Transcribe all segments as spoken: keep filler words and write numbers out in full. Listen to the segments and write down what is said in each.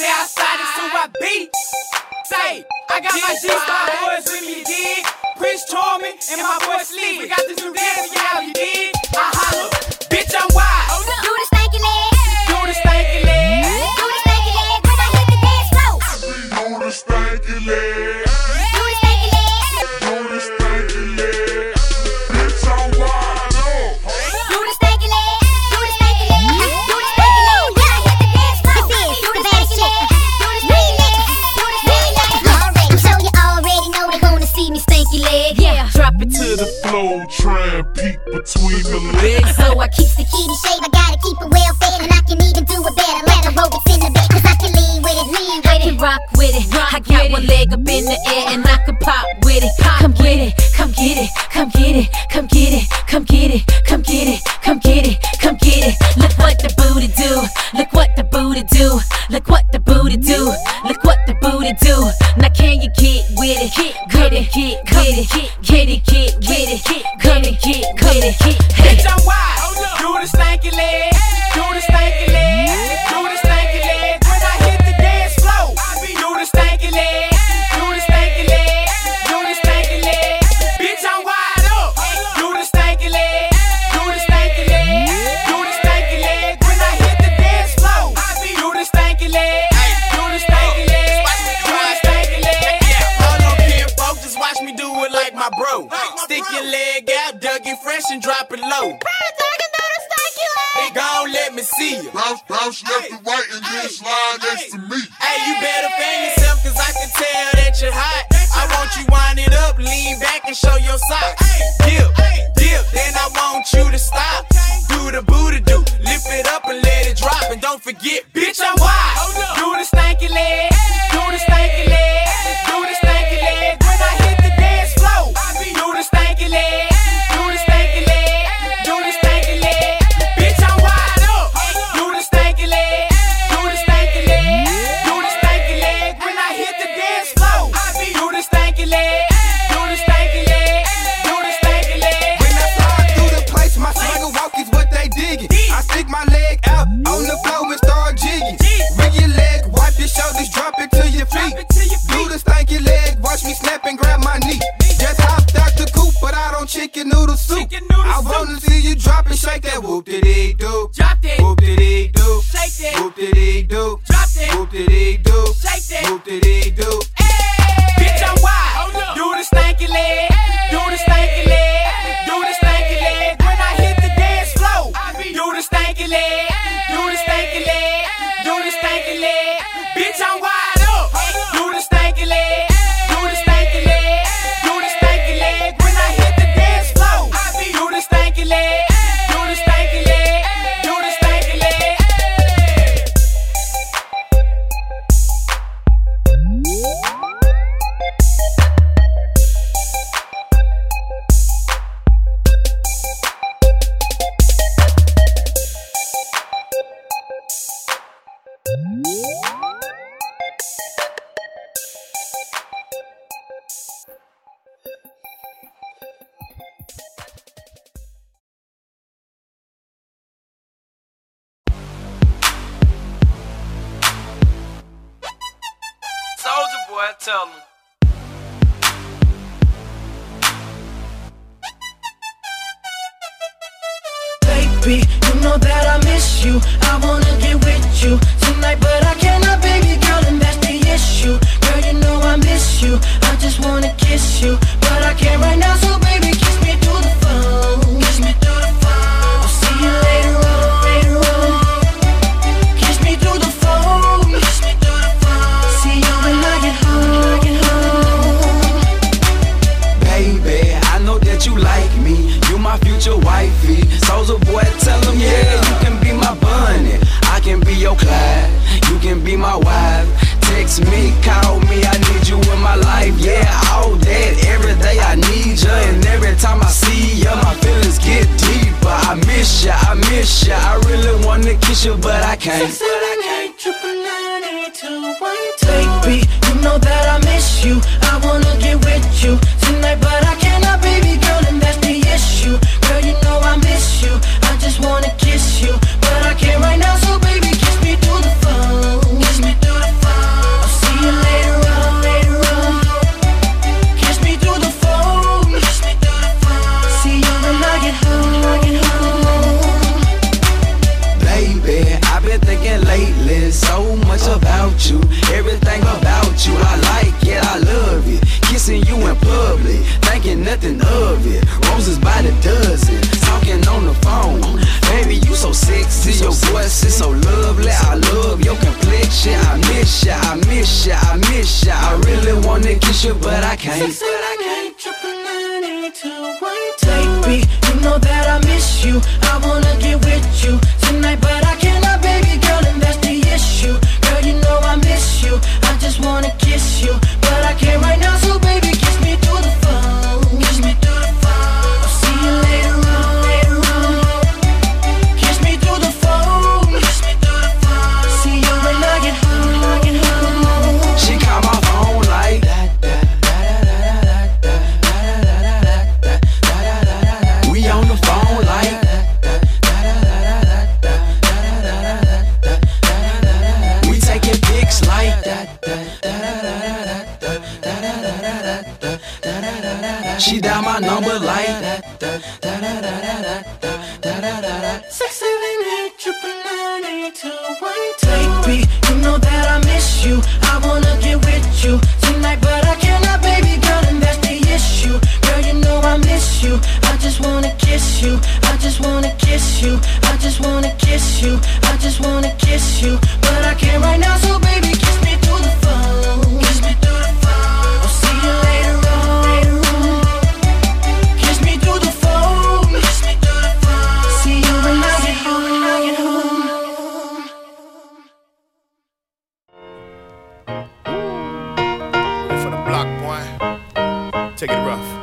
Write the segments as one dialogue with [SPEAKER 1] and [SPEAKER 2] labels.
[SPEAKER 1] Stay outside until I beat. Say, I got my G-Star boys with me, you dig? Prince Charming and my boy Sleep. We got this new dance for y'all, you dig? I holla, bitch, I'm wild.
[SPEAKER 2] Do the stanky leg.
[SPEAKER 1] Do the stanky leg.
[SPEAKER 2] Do the stanky leg when I hit the dance floor.
[SPEAKER 3] Do the stanky leg.
[SPEAKER 2] Do the stanky leg.
[SPEAKER 3] Do the stanky leg. Bitch, I'm wild up.
[SPEAKER 2] Do the stanky leg. Do the stanky leg. Do the stanky leg when I hit the dance floor. Do the stanky leg. Do the stanky leg. Do the stanky leg. Already, so you already know they gonna see me stanky leg. Yeah,
[SPEAKER 1] Drop it to
[SPEAKER 3] To
[SPEAKER 1] the
[SPEAKER 3] the flow, try and peek between the legs.
[SPEAKER 2] so I keep the kitty shape. I gotta keep it well fed, and I can even do it better. Let aerobics in the bed, cause I can lean with it, lean with
[SPEAKER 4] I
[SPEAKER 2] it.
[SPEAKER 4] can rock with it. I got one leg up in the air and I can pop with it. Come get it, come get it, come get it, come get it, come get it, come get it, come get it, come get it. Look what the booty do. Look what the booty do. Look what the booty do. Look what the booty do. Now can you get with it? Get it, get with it, get it, get with it, come and get with it. Hey.
[SPEAKER 1] bitch, I'm wild. Do the stanky leg. Do the stanky leg. Do the stanky leg when I hit the dance floor. Do the stanky leg. Do the stanky leg. Do the stanky leg. Bitch, I'm wide up. Do the stanky leg. Do the stanky leg. Do the stanky leg when I hit the dance floor. Do the stanky leg. Do the stanky leg. Do the stanky leg. Yeah, all on kid folk, just watch me do it like my bro. Stick your leg out, dug it fresh and drop it low. They gon' let me see you.
[SPEAKER 3] Bounce, bounce left to right and then slide next to me.
[SPEAKER 1] Hey, you better fan yourself, cause I can tell that you're hot. I want you wind it up, lean back and show your socks. Dip, dip, then I want you to stop. Do the booty do, lift it up and let it drop. And don't forget, bitch, I'm wild. Do the stanky leg, do the stanky leg, do the stanky leg when I hit the dance floor. Do the stanky leg, do the stanky leg, do the stanky leg. Bitch, I'm wide up. Do the stanky leg, do the stanky leg, do the stanky leg when I hit the dance floor. Do the stanky leg, do the stanky leg, do the stanky leg.
[SPEAKER 5] When I slide through the place, my swagger walk is what they digging. I stick my leg out on the floor and start jigging. Rig your leg, wipe your shoulders, drop it to your feet. Do the stanky leg, watch me snap and grab my knee. Just hopped out the coop, but I don't chicken noodle soup. I wanna see you drop and shake that whoop de dee doo.
[SPEAKER 1] Drop that,
[SPEAKER 5] Whoop de dee doo.
[SPEAKER 1] shake that,
[SPEAKER 5] Whoop de dee doo.
[SPEAKER 1] drop that,
[SPEAKER 5] Whoop de dee doo.
[SPEAKER 1] shake that.
[SPEAKER 5] Whoop de dee doo.
[SPEAKER 1] Bitch, I'm wild. Do the stanky leg. Do the stanky leg. Do the stanky leg when I hit the dance floor. Do the stanky leg. Do the stanky leg. Do the stanky leg. Bitch, I'm wide up. Do the stanky leg. Do the stanky leg. Do the stanky leg when I hit the dance floor. Do the stanky leg. Do the stanky leg. Do the stanky leg.
[SPEAKER 6] Soulja Boy, tell him.
[SPEAKER 7] Baby, you know that I miss you. I wanna get with you tonight, but I cannot, baby girl, and that's the issue. Girl, you know I miss you. I just wanna kiss you, but I can't right now. So baby, kiss me through the phone. Kiss me through the phone. I'll see you later on, later on. Kiss me through the phone. Kiss me through the phone. See you when I get home. Get home.
[SPEAKER 5] Baby, I know that you like me. You my future wifey. Soulja Boy, tell him, yeah, you can be my bunny. I can be your Clyde. You can be my wife. Text me, call me, I need you in my life. Yeah, all that, every day I need you. And every time I see you, my feelings get deeper. I miss you, I miss you. I really wanna kiss you, but I can't.
[SPEAKER 7] Baby, you know that I miss you. I wanna get with you tonight, but I cannot, baby girl, and that's the issue. Girl, you know I miss you. I just wanna kiss you, but I can't right now. So baby, kiss me through the phone. Kiss me through the phone.
[SPEAKER 5] can't.
[SPEAKER 7] But I can't. Triple nine eight two one. Baby, you know that I miss you. I wanna get with you tonight, but I cannot, baby girl, and that's the issue. Girl, you know I miss you. I just wanna kiss you, but I can't right now. So baby, kiss me through the phone. Kiss me through the phone. I'll see you later on. Later on. Kiss me through the phone. Kiss me through the phone. See you when I get home. I get home.
[SPEAKER 5] She call my phone like that. We on the phone like we taking pics like that. She dial my number like that.
[SPEAKER 7] Six, seven, eight, triple nine, eight, two, one. Baby, you know that I miss you. I wanna get with you tonight, but I cannot, baby girl, and that's the issue. Girl, you know I miss you. I just wanna kiss you. I just wanna kiss you. I just wanna kiss you. I just wanna kiss you, but I can't right now. So baby, kiss me through the phone. Kiss me through the phone. I'll see you later on. Later on. Kiss me through the phone. Kiss me through the phone. See you when I get home. When I get home.
[SPEAKER 8] For the block, boy. Take it rough.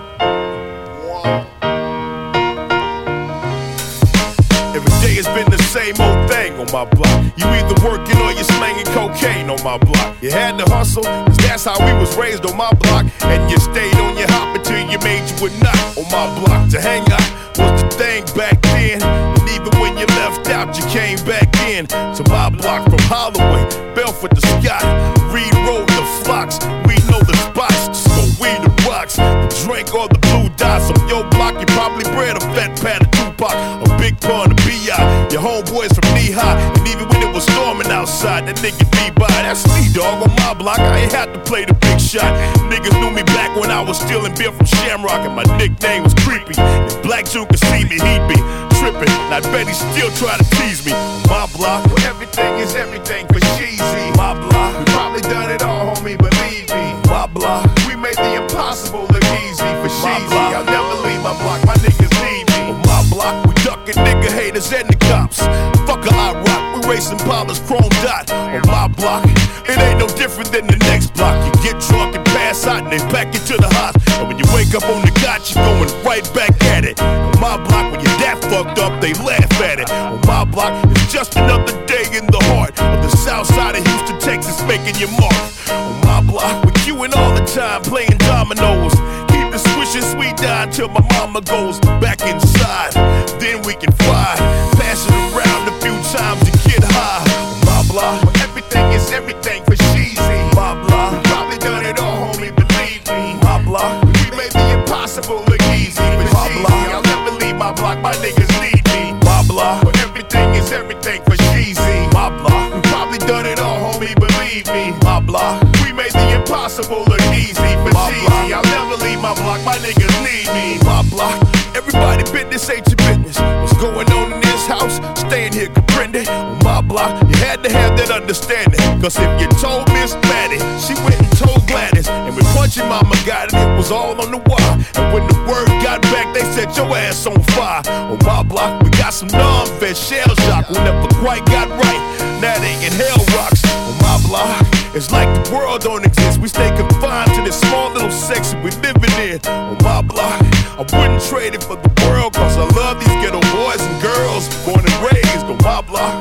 [SPEAKER 8] Every day has been the same old thing on my block. You either working or you slanging cocaine on my block. You had to hustle, cause that's how we was raised on my block. And you stayed on your hop until you made you a knot on my block. To hang out was the thing back then. And even when you left out, you came back in to my block. From Holloway, Belford to Scott, Reed Road to Flocks. We know the spots, just go weed the rocks. The drink or the blue dots on your block. You probably bred a fat pad of Tupac, a big pun of B I. Your homeboys from knee high, and even when it was storming outside, that nigga be by. That's me, dog, on my block. I ain't had to play the big shot. Niggas knew me back when I was stealing beer from Shamrock, and my nickname was Creepy. If Black Jew could see me, he'd be tripping. And I bet he still try to tease me. My block, where everything is everything for cheesy. My block, we probably done it all, homie, believe me. My block, we made the impossible look easy for cheesy. I'll never leave my block, my niggas need me. On my block, we ducking nigga haters and the cops. Fuck a I rock, we racing Paula's chrome dot. On my block, it ain't no different than the next block. You get drunk and pass out and they pack you to the hospital. And when you wake up on the cot, you going right back at it. On my block, when you're that fucked up, they laugh at it. On my block, it's just another day in the heart of the south side of Houston, Texas, making your mark. On my block, with you and all the time playing dominoes. Keep the swishing sweet down till my mama goes back inside. Then we can fly, pass it around a few times to get high. On my block, where everything is everything for cheesy. My block, we probably done it all, homie, believe me. My block, we made the impossible look easy. For my block, I'll never leave my block, my niggas need me. My block, where everything is everything for cheesy. My block, we probably done it all, homie, believe me. My block, we made the impossible look easy. For cheesy, I'll never leave my block, my niggas need me. My block, everybody business ain't your business. What's going on in this house? Staying here, comprende? On my block, you had to have that understanding. Cause if you told Miss Maddie, she went and told Gladys. And when Punchy Mama got it, it was all on the wire. And when the word got back, they set your ass on fire. On my block, we got some non-vet shell shock. We never quite got right. Now they in hell rocks. On my block, it's like the world don't exist. We stay confined to this small little section we living in. On my block, I wouldn't trade it for the world. Cause I love these ghetto boys and girls, born and raised on my block.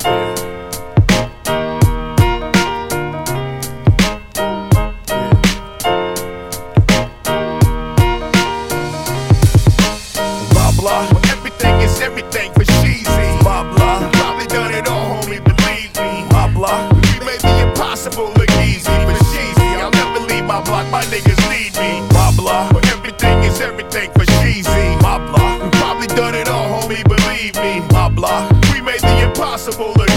[SPEAKER 8] My block, where everything is everything for cheesy. My block, we probably done it all, homie, believe me. My block, we made the impossible look easy. For cheesy, I'll never leave my block, my niggas need me. My block, where everything is everything for cheesy. My block, we probably done it all, homie, believe me. My block, we made the impossible look